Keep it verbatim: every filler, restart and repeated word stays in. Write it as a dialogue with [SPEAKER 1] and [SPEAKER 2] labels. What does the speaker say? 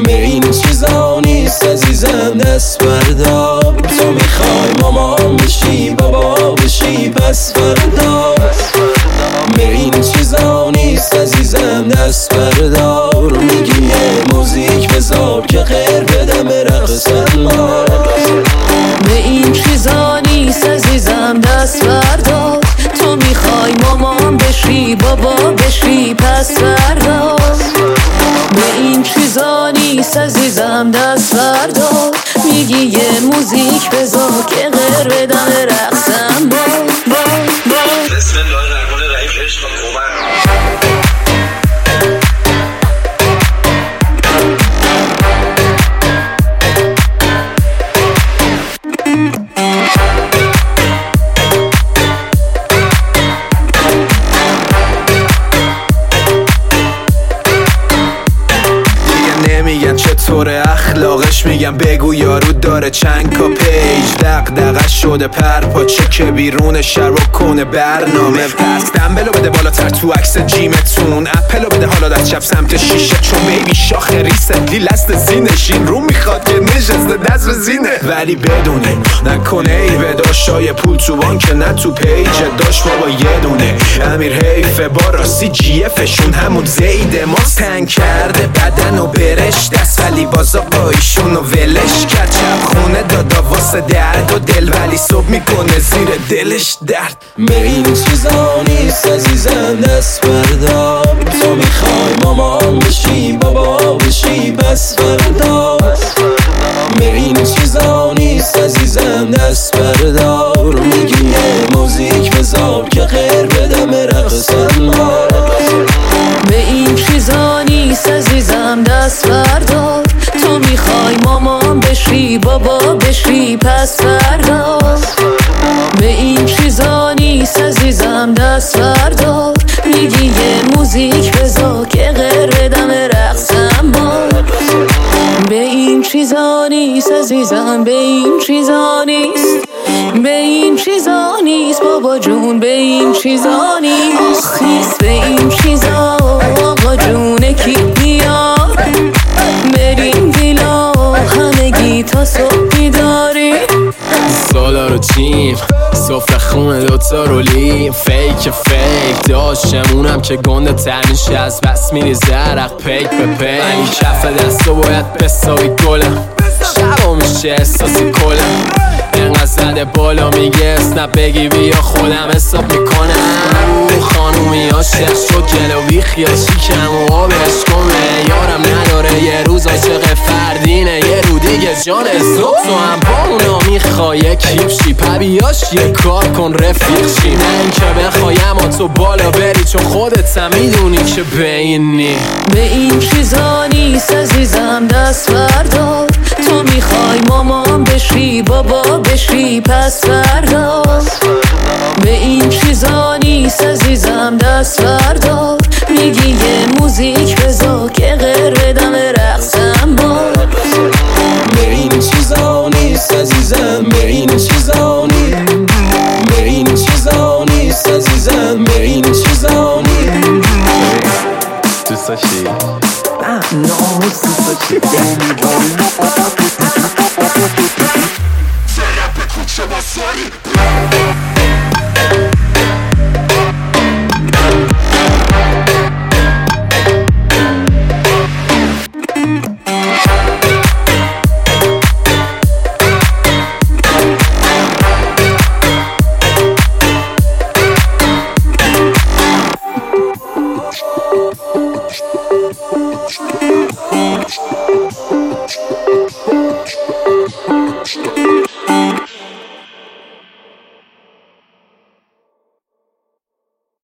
[SPEAKER 1] این چیزا نیست عزیزم دست بردار. تو میخوای مامان بشی بابا بشی پس فردا. این چیزا نیست عزیزم دست بردار. میگی یه موزیک بذار که خیر بدم رقصم ما.
[SPEAKER 2] به این چیزا نیست عزیزم دست بردار. تو میخوای مامان بشی بابا بشی پس فردا. به این چیزا نیست عزیزم دست بردار. میگی یه موزیک بذار که غیر بدم رقصم با با با.
[SPEAKER 3] بسم الله الرحمن الرحیم. عشق اومد.
[SPEAKER 4] نمیگن چطور اخلاقش، میگن بگو یارو داره چند کا پیج. دق دقه شده پرپاچه که بیرون شر و کنه برنامه. پس دنبلو بده بالاتر تو عکس جیمتون. اپلو بده حالا در چپ سمت شیشه چون بیبی شاخ ریسنتلی لست زینشین رو میخواد که نشسته دست به زینه. ولی بدونی نکنه ای به داشتای پول تو بانک نه تو پیج داشت بابا یه دونه امیر حیفه با راستی جی افشون همون زیده ماست. تنگ کرده بدن و برش دست ولی بازا قایشون و ولش کرد. چپ خونه دادا واسه درد و دل ولی صبح میکنه زیر دلش درد.
[SPEAKER 1] به این چیزا نیست عزیزم دست بردار. تو میخوای مامان بشی بابا بشی پس فردا. به این چیزا نیست عزیزم دست بردار. میگی یه موزیک بذار که خیر بدم رقصم ما.
[SPEAKER 2] به این چیزا نیست عزیزم دست بردار. تو میخوای مامان بشی بابا بشی پس فردا. به این چیزا نیست عزیزم دست بردار. میگی یه موزیک بذار که غیر بدم رقصم با. به این چیزا نیست عزیزم به این چیزا نیست. به این چیزا نیست بابا جون به این چیزا نیست. نیست به این چیزا آقا جون کی میاد. بریم ویلا همگی تا صبح بیداری.
[SPEAKER 5] سالار و چیم سفره خونه دوتا رولیم. فیک فیک داشتمونم که گنده تر میشه از بس میری زرق پیک به پیک. ولی کف دستو باید بساوی گلم شبا میشه احساسی کلم. اینقدر زده بالا میگه اسنپ بگی بیا خودم حساب میکنم. رو خانومی عاشق شد گلو بی خیال شیکم و آبش کنه. یارم نداره یه روز عاشق فردینه یه رو دیگه جان صبح تو هم با اونا میخوای کیپ شی پبیاش یه کار کن رفیق شی. نه این که بخوایم و تو بالا بری چون خودت هم میدونی که بینی.
[SPEAKER 2] به این چیزا نیست عزیزم دست بردار. تو میخوای مامان بشی بابا بشی پس فردا. به این چیزا نیست عزیزم دست بردار. میگی یه موزیک بذار که غیر بدم رقصم با.
[SPEAKER 1] به این چیزا نیست عزیزم به این چیزا نیست. به این چیزا نیست عزیزم به این چیزا نیست.
[SPEAKER 4] دوست داشتی؟ نه ناموس دوست داشتی؟
[SPEAKER 3] زرپ کوچه باساری.
[SPEAKER 1] We'll be right back.